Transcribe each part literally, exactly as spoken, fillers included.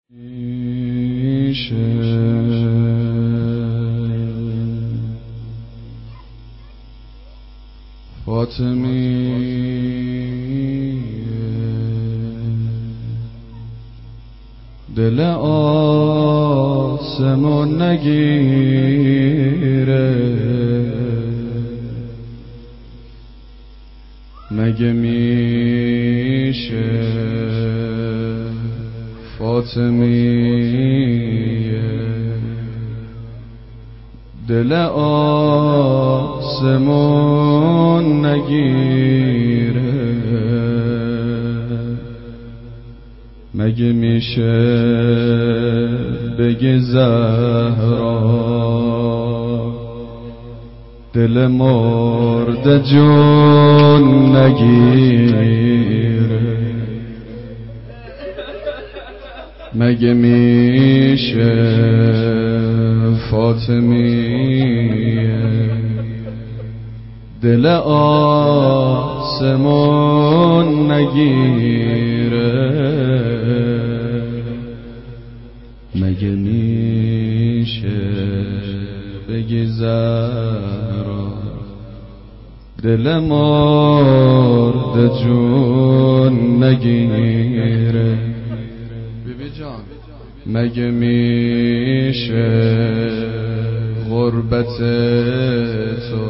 فاطمی دل آسمون نگیره، مگه میشه فاطمیه دل آسمون نگیره، مگه میشه بگی زهرا دل مرده جون نگیره، مگه میشه فاطمیه دل آسمون نگیره، مگه میشه بگی زهرا دل مرده جون نگیره، بیبی جان مگه میشه غربت تو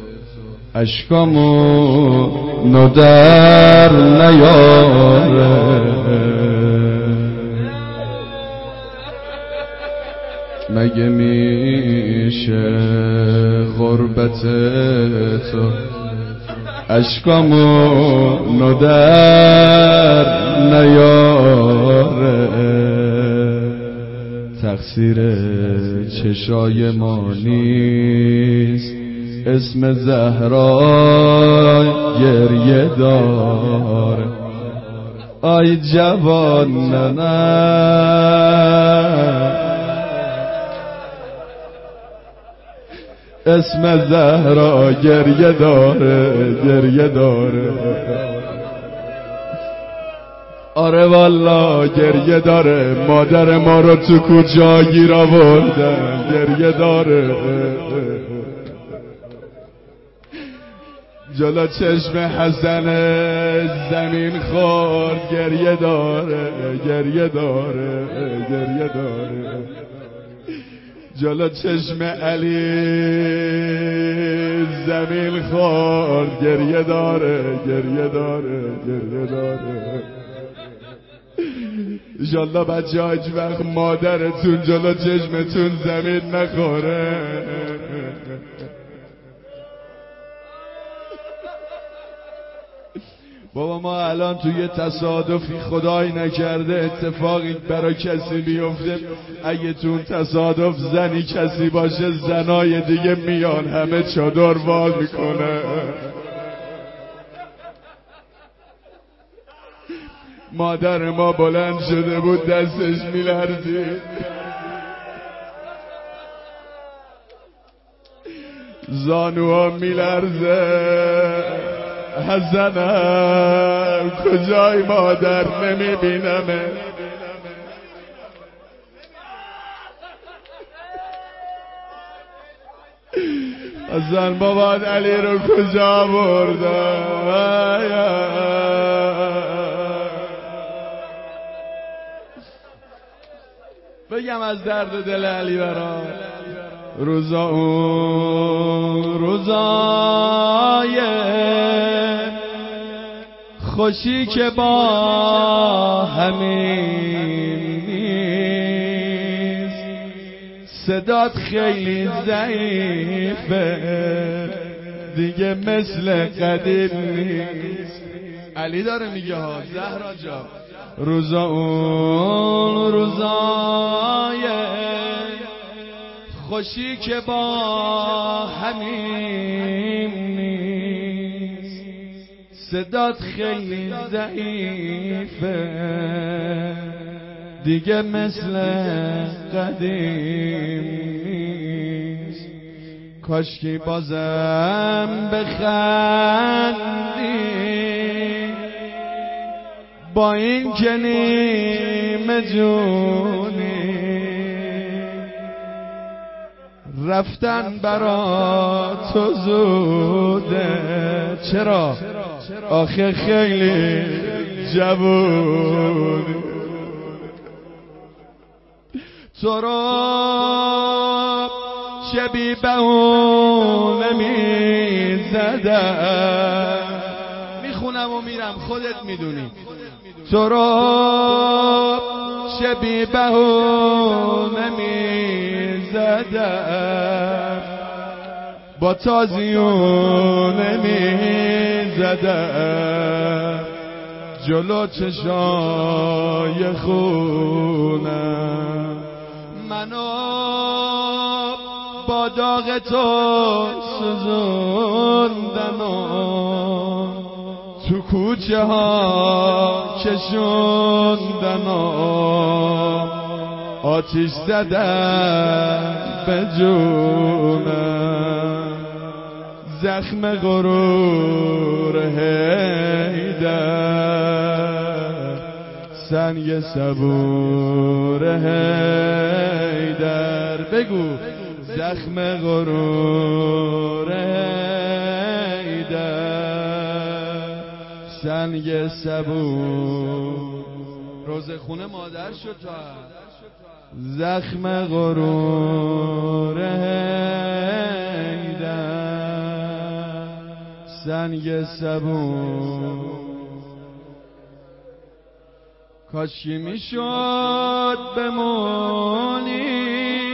اشکامو ندر نیاره، مگه میشه غربت تو اشکامو ندر نیاره، تقصیر چشای ما نیست، اسم زهرا گریه داره، آی جوان نه اسم زهرا گریه داره گریه داره، آره والا گریه داره، مادر ما رو تو کجا گیر آوردن گریه داره، جلو چشم حسن زمین خورد گریه داره گریه داره گریه داره، جلو چشم علی زمین خورد گریه داره گریه داره گریه داره، انشالله بچه ها هیچ وقت مادرتون جلو چشمتون زمین نخوره. بابا ما الان توی تصادفی خدای نکرده اتفاقی برای کسی بیفته، اگه تو تصادف زنی کسی باشه زنای دیگه میان همه چادر وال میکنه، مادر ما بلند شده بود دستش میلرزید، زانوها میلرزه، حسنم کجای مادر نمیبینمه، حسن بابا علی رو کجا برده، بگم از درد دل علی برا روزا اون روزای خوشی که با همین نیست، صدات خیلی ضعیفه دیگه مثل قدیم نیست، علی داره میگه ها زهرا جان، روزا اون روزای خوشی که با همین نیست، صدات خیلی ضعیفه دیگه مثل قدیم نیست، کاشکی بازم بخندی با این که نیمه جونی رفتن برا تو زوده. چرا؟ آخه خیلی جوونی. تو رو چه بی بهونه می زدم. میخونم و میرم خودت میدونی. تو رو چه بی بهونه می زدم، با تازیونه می زدم جلو چشای خونم. منو با داغ تو سوزوندن و تو کوچه ها کشوندن و آتیش زدن به جونم. زخم غرور حیدر، سنگ صبور حیدر. بگو زخم غرور حیدر، سنگ صبور. روزه خونه مادر شد تو. زخم غرور حیدر، سنگ صبور. کاشکی میشد بمونی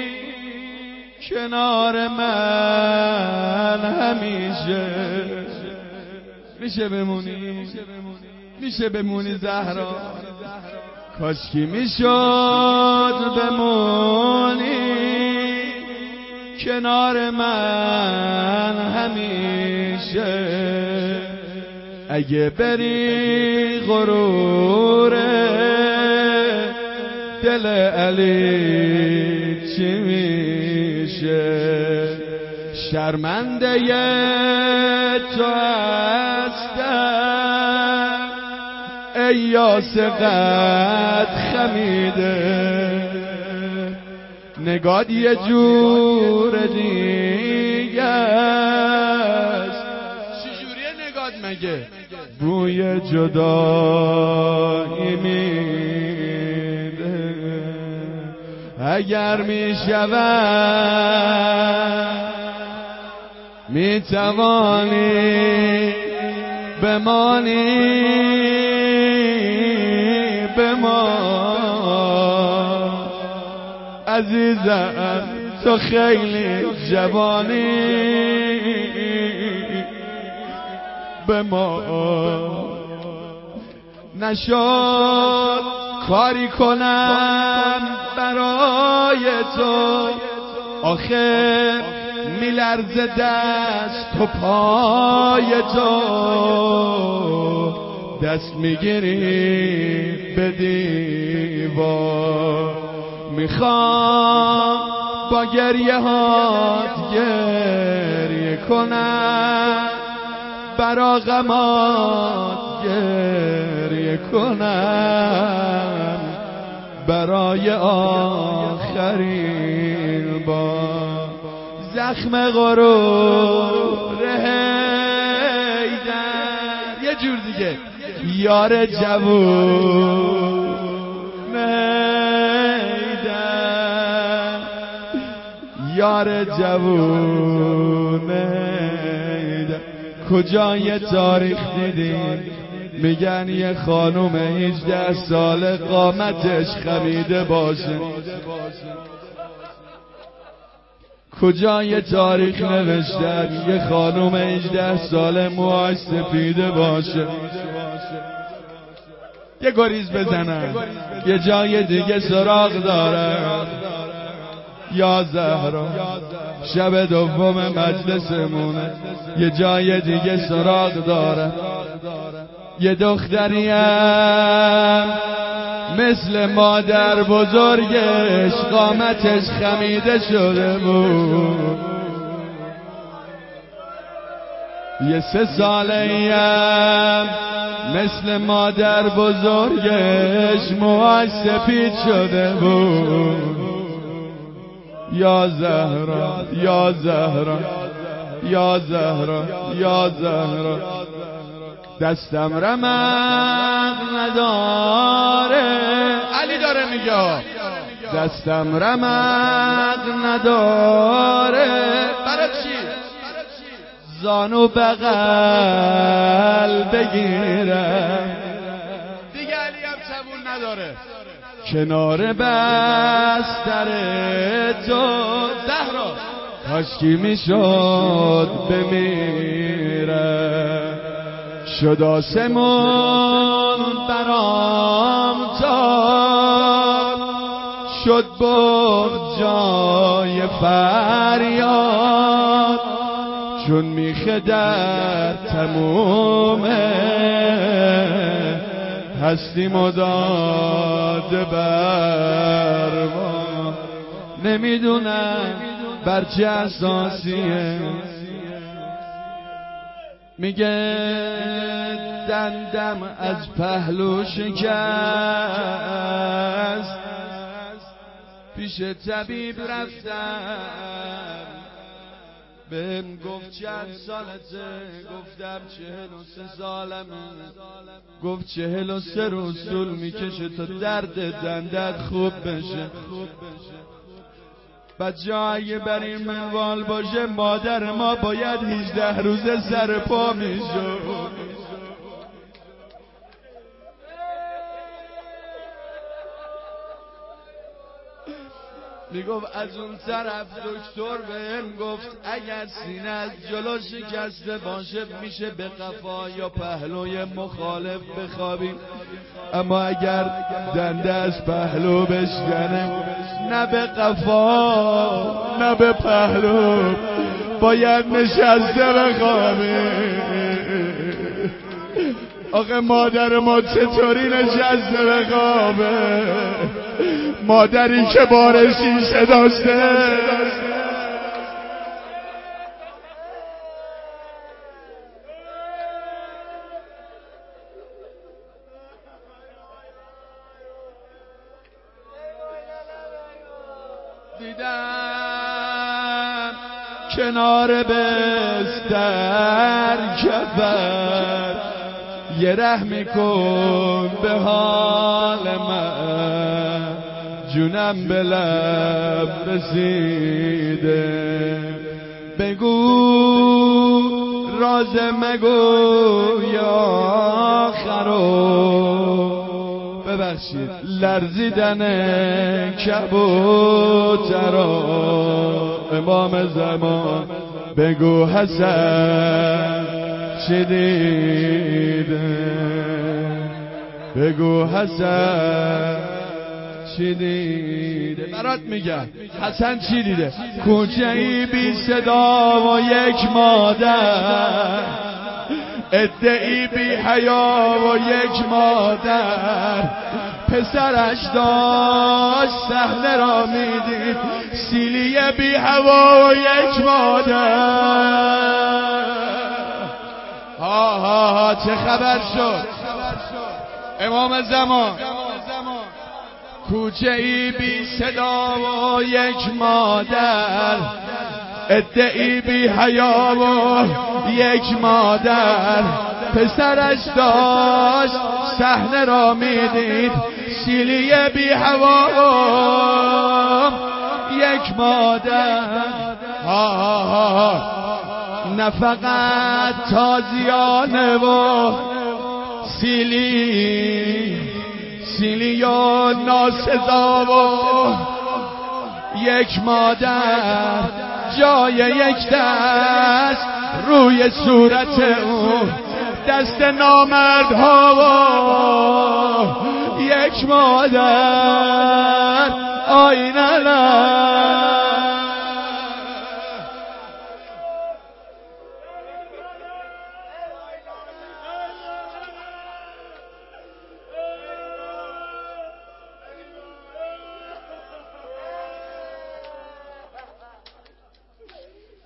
کنار من همیشه. میشه بمونی؟ میشه بمونی زهرا؟ کاشکی میشد بمونی کنار من همیشه. اگه بری غرور دل علی چی میشه؟ شرمنده تو هستم ای یاس قد خمیده. نگاد یه جور دیگه است. چجوریه نگاد مگه؟ بوی جدایی میده. اگر میشود میتوانی بمانی بمان. عزیزم تو خیلی جوانی بمان. نشد کاری کنم برای تو، آخه میلرزه دست و پای تو. دست میگیری به دیوار. میخوام با گریه هات گریه کنم، برا غمات گریه کنم، برای آخرین بار. زخم غرور حیدر. یه جور دیگه. یار جوون حیدر، یار جوون حیدر. کجای تاریخ دیدی میگن یه خانوم هجده ساله قامتش خمیده باشه؟ کجای تاریخ نوشتن یه خانوم هجده ساله موهاش سفیده باشه؟ یه گریز بزنن یه جای دیگه سراغ دارن. یا زهرا شب دوم مجلسمونه، یه جای دیگه سراغ دارن. یه دختریم مثل مادر بزرگش قامتش خمیده شده بود. یه سه ساله‌ایم مثل مادر بزرگش موهاش سفید شده بود. یا زهرا یا زهرا یا زهرا یا زهرا دستم رمق نداره. علی داره میگه دستم رمق نداره. برای چی؟ زانو بغل بگیرم دیگه. علی هم چبون نداره. کنار بستر تو زهرا کاشکی میشد بمیرم. شد آسمون برام تار، شد برد جای فریاد، چون میخه در تمومه هستی مداد بر ما. نمیدونم بر چه اساسیه، میگه دندم از پهلو شکست، پیش طبیب رفتم بهم گفت چند سالته، گفتم چهل و سه سالمه. گفت چهل و سه روز طول میکشه تا درد دندت خوب بشه. بچه ها اگه بر این منوال باشه مادر ما باید هجده روزه سر پا میشد. میگفت از اون طرف دکتر بهم گفت اگر سینه از جلو شکسته باشه میشه به قفا یا پهلوی مخالف بخوابیم، اما اگر دنده از پهلو بشکنه نه به قفا نه به پهلو باید نشسته بخوابیم. آخه مادر ما چطوری نشسته بخوابه؟ مادری که بار شیشه داشته. دیدم کنار بستر کفر، یه رحمی کن به حال من، جونم به لب رسیده. بگو راز مگو یا خرو، ببخشید لرزیدن کبوترا. امام زمان بگو حسن چی دیده، بگو حسن چی دیده. برات میگم حسن چی دیده. کوچه ای بی صدا و یک مادر، ادعی بی حیا و یک مادر. پسرش داشت صحنه را میدید، سیلی بی هوا و یک مادر. ها ها ها چه خبر شد امام زمان. کوچه ای بی صدا و یک مادر، ادعی بی حیا و یک مادر. پسرش داشت صحنه را میدید، سیلی بی هوا و یک مادر. ها ها ها نه فقط تازیانه و سیلی سیلی و ناسزا و یک مادر. جای یک دست روی صورت او، دست نامردها و یک مادر. آینه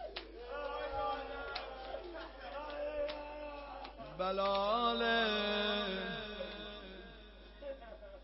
بلاله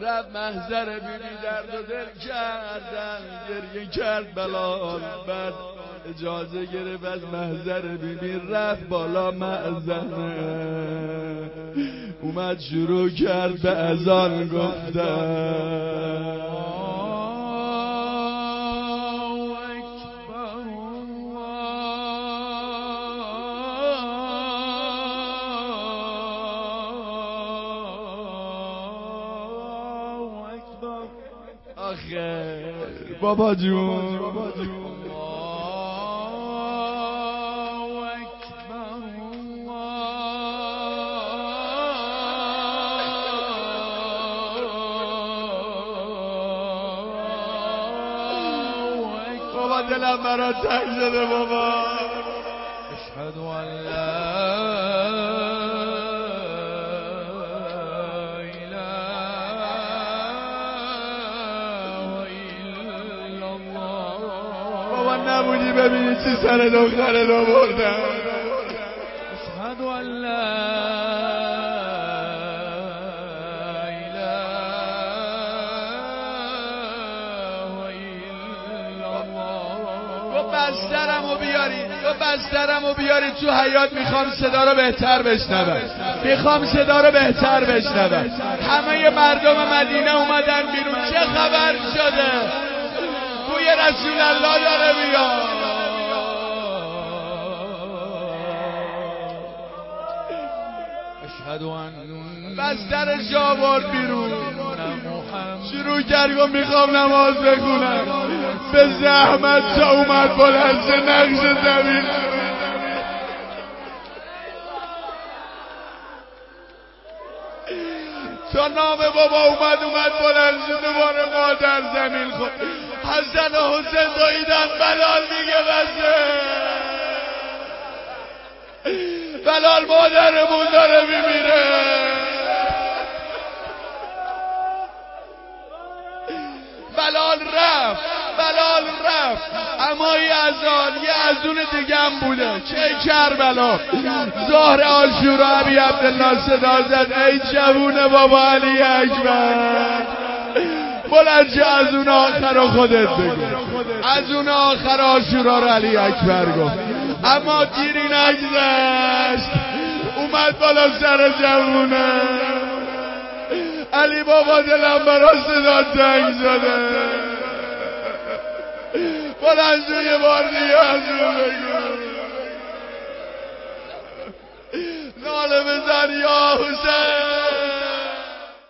رب محضر بیبی درد و دل کردن، گریه کرد بلال، بعد اجازه گرفت از محضر بیبی رفت بالا مأذنه، اومد شروع کرد به اذان گفتن. آخه بابا جون بابا جون بابا دلم برات تنگ شده بابا. اشهد ان لا نبودی ببینی چی سر دختر دو بردن. اشهد ان لا اله الا الله. گفت بسترمو بیاری، گفت بسترمو بیاری تو حیاط، میخوام صدا رو بهتر بشنوم، میخوام صدا رو بهتر بشنوم. همه مردم مدینه اومدن بیرون، چه خبر شده؟ بوی رسول الله داره میاد. اشهد ان بسترش آورد بیرون، شروع کرد گفت میخوام نماز بخونم. به زحمت تا اومد بلند شه نقش زمین، تا نام بابا اومد اومد بلند شه دوباره مادر زمین خود. حسن و حسین دویدن، بلال میگه بسه، بلال مادرمون داره میمیره. بلال رفت، بلال رفت، اما یه اذان یه اذون دیگه هم بوده. چه کربلا، ظهر عاشورا ابی عبدالله صدا زد ای جوون بابا علی اکبر، بلند چه از اون آخر رو خودت بگو. از اون آخر عاشورا رو علی اکبر گفت، اما دیری نگذشت، اومد بالا سر جوونه. علی بابا دلم برا صدا تنگ شده، بلند شو یه بار دیگه از اون بگو، ناله بزن یا حسین.